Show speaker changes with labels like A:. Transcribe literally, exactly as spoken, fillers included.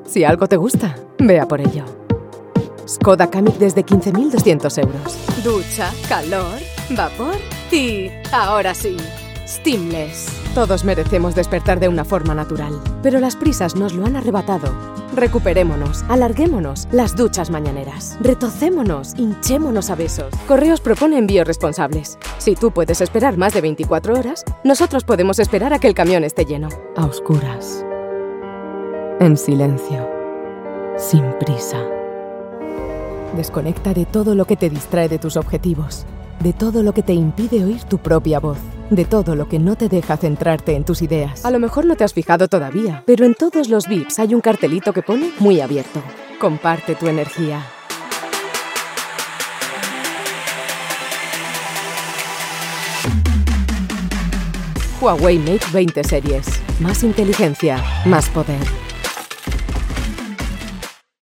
A: Si algo te gusta, ve a por ello. Skoda Kamiq desde quince mil doscientos euros. Ducha, calor, vapor y... ahora sí, Steamless. Todos merecemos despertar de una forma natural, pero las prisas nos lo han arrebatado. Recuperémonos, alarguémonos las duchas mañaneras. Retocémonos, hinchémonos a besos. Correos propone envíos responsables. Si tú puedes esperar más de veinticuatro horas, nosotros podemos esperar a que el camión esté lleno. A oscuras. En silencio. Sin prisa. Desconecta de todo lo que te distrae de tus objetivos, de todo lo que te impide oír tu propia voz, de todo lo que no te deja centrarte en tus ideas. A lo mejor no te has fijado todavía, pero en todos los V I Ps hay un cartelito que pone muy abierto. Comparte tu energía. Huawei Mate veinte series. Más inteligencia, más poder.